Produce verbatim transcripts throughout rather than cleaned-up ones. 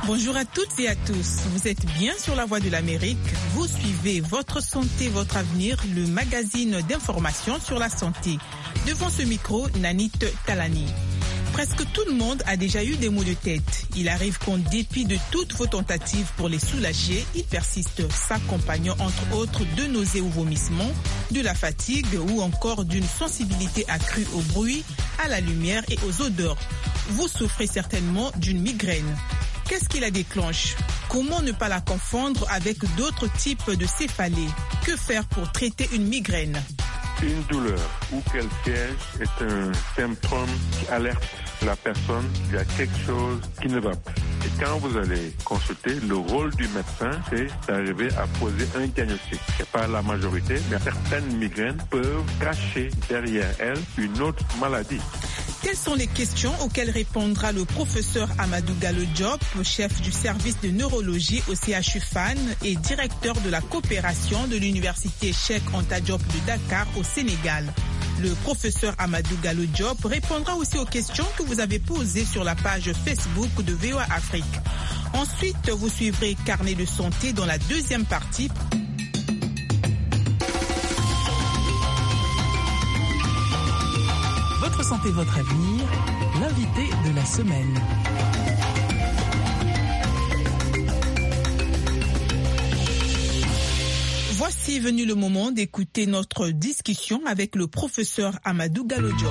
Bonjour à toutes et à tous. Vous êtes bien sur la Voix de l'Amérique. Vous suivez Votre Santé, Votre Avenir, le magazine d'information sur la santé. Devant ce micro, Nanit Talani. Presque tout le monde a déjà eu des maux de tête. Il arrive qu'en dépit de toutes vos tentatives pour les soulager, ils persistent, s'accompagnant entre autres de nausées ou vomissements, de la fatigue ou encore d'une sensibilité accrue au bruit, à la lumière et aux odeurs. Vous souffrez certainement d'une migraine. Qu'est-ce qui la déclenche? Comment ne pas la confondre avec d'autres types de céphalées? Que faire pour traiter une migraine? Une douleur où qu'elle siège est un symptôme qui alerte la personne qu'il y a quelque chose qui ne va pas. Et quand vous allez consulter, le rôle du médecin, c'est d'arriver à poser un diagnostic. C'est pas la majorité, mais certaines migraines peuvent cacher derrière elles une autre maladie. Quelles sont les questions auxquelles répondra le professeur Amadou Gallo Diop, chef du service de neurologie au C H U F A N et directeur de la coopération de l'université Cheikh Anta Diop de Dakar au Sénégal. Le professeur Amadou Gallo Diop répondra aussi aux questions que vous avez posées sur la page Facebook de V O A Afrique. Ensuite, vous suivrez Carnet de santé dans la deuxième partie. Votre santé, votre avenir, l'invité de la semaine. Voici venu le moment d'écouter notre discussion avec le professeur Amadou Gallo Diop.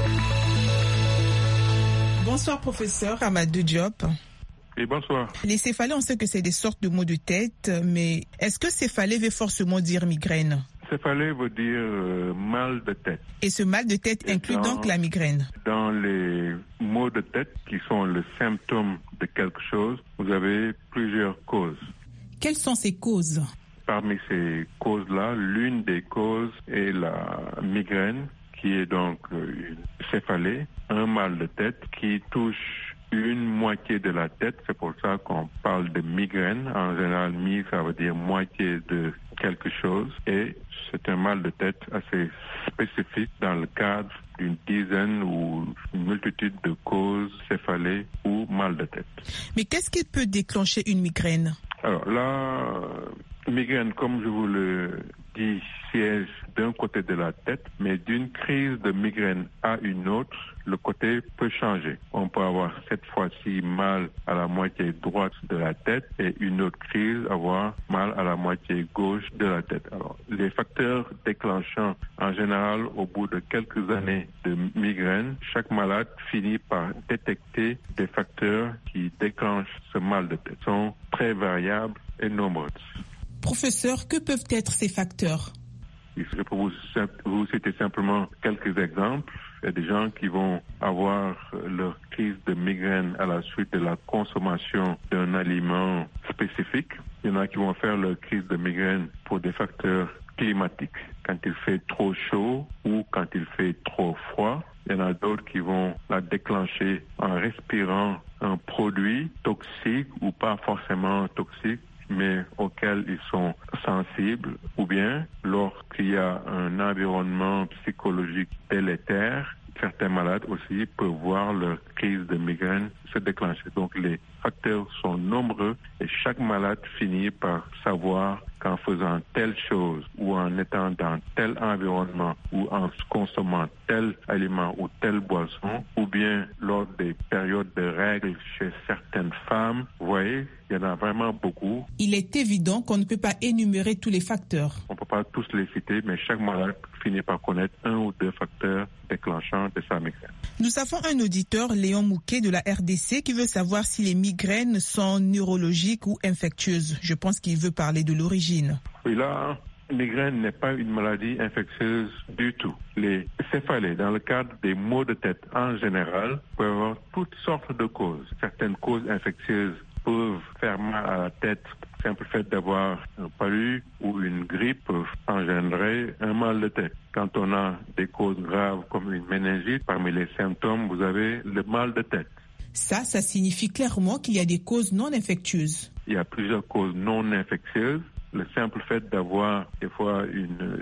Bonsoir professeur Amadou Diop. Et bonsoir. Les céphalées, on sait que c'est des sortes de maux de tête, mais est-ce que céphalée veut forcément dire migraine? Céphalée veut dire euh, mal de tête. Et ce mal de tête Et inclut dans, donc la migraine? Dans les maux de tête qui sont le symptôme de quelque chose, vous avez plusieurs causes. Quelles sont ces causes? Parmi ces causes-là, l'une des causes est la migraine, qui est donc une céphalée, un mal de tête qui touche une moitié de la tête. C'est pour ça qu'on parle de migraine. En général, mi, ça veut dire moitié de quelque chose. Et c'est un mal de tête assez spécifique dans le cadre d'une dizaine ou une multitude de causes céphalées ou mal de tête. Mais qu'est-ce qui peut déclencher une migraine? Alors la migraine, comme je vous le dis, siège d'un côté de la tête, mais d'une crise de migraine à une autre, le côté peut changer. On peut avoir cette fois-ci mal à la moitié droite de la tête et une autre crise avoir mal à la moitié gauche de la tête. Alors, les facteurs déclenchants, en général, au bout de quelques années de migraine, chaque malade finit par détecter des facteurs qui déclenchent ce mal de tête. Ils sont très variables et nombreux. Professeur, que peuvent être ces facteurs? Je peux vous, vous citer simplement quelques exemples. Il y a des gens qui vont avoir leur crise de migraine à la suite de la consommation d'un aliment spécifique. Il y en a qui vont faire leur crise de migraine pour des facteurs climatiques, quand il fait trop chaud ou quand il fait trop froid. Il y en a d'autres qui vont la déclencher en respirant un produit toxique ou pas forcément toxique, mais auxquels ils sont sensibles, ou bien lorsqu'il y a un environnement psychologique délétère, certains malades aussi peuvent voir leur crise de migraine se déclencher. Donc les facteurs sont nombreux et chaque malade finit par savoir qu'en faisant telle chose ou en étant dans tel environnement ou en consommant tel aliment ou telle boisson ou bien lors des périodes de règles chez certaines femmes, vous voyez, il y en a vraiment beaucoup. Il est évident qu'on ne peut pas énumérer tous les facteurs. On ne peut pas tous les citer, mais chaque malade finit par connaître un ou deux facteurs déclenchants de sa migraine. Nous avons un auditeur, Léon Mouquet de la R D C, qui veut savoir si les migraines sont neurologiques ou infectieuses. Je pense qu'il veut parler de l'origine. Oui, là, la migraine n'est pas une maladie infectieuse du tout. Les céphalées, dans le cadre des maux de tête en général, peuvent avoir toutes sortes de causes. Certaines causes infectieuses peuvent faire mal à la tête. Le simple fait d'avoir un palu ou une grippe peut engendrer un mal de tête. Quand on a des causes graves comme une méningite, parmi les symptômes, vous avez le mal de tête. Ça, ça signifie clairement qu'il y a des causes non infectieuses. Il y a plusieurs causes non infectieuses. Le simple fait d'avoir des fois une